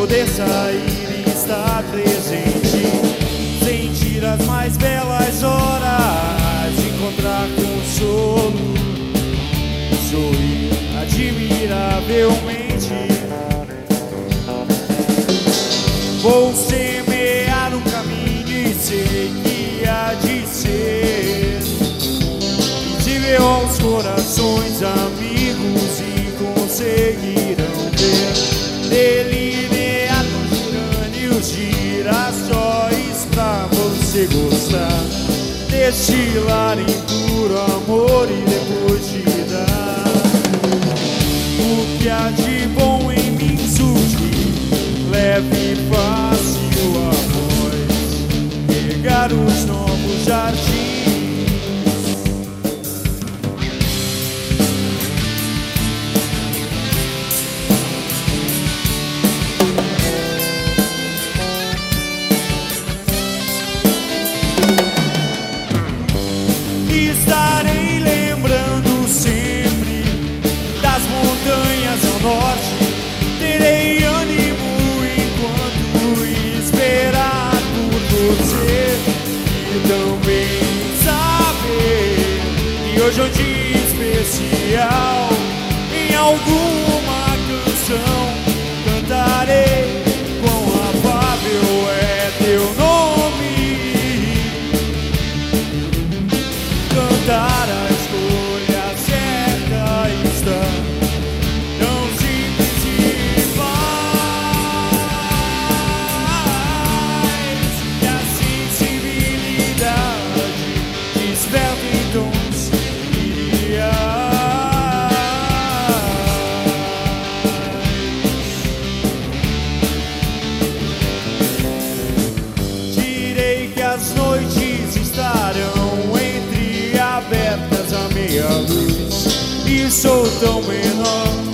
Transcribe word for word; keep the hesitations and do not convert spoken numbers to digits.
poder sair e estar presente, sentir as mais belas horas, encontrar consolo, sorrir admiravelmente. Vou semear um caminho e sei que há de ser, e de ver aos corações amigos e conseguirão ver delinear com gerânios, girassóis pra você gostar, destilar em puro amor e depois te dar o que há de bom em mim surgir, leve e fácil a voz, regar os novos jardins. Estarei lembrando sempre das montanhas ao norte, terei ânimo enquanto esperar por você, e também saber que hoje é um dia especial. Em alguma canção cantarei quão afável é teu nome, cantar a escolha certa está tão simples e faz, e a sensibilidade desperta em tons iriais. Direi que as noites estarão abertas à meia luz, e sou tão menor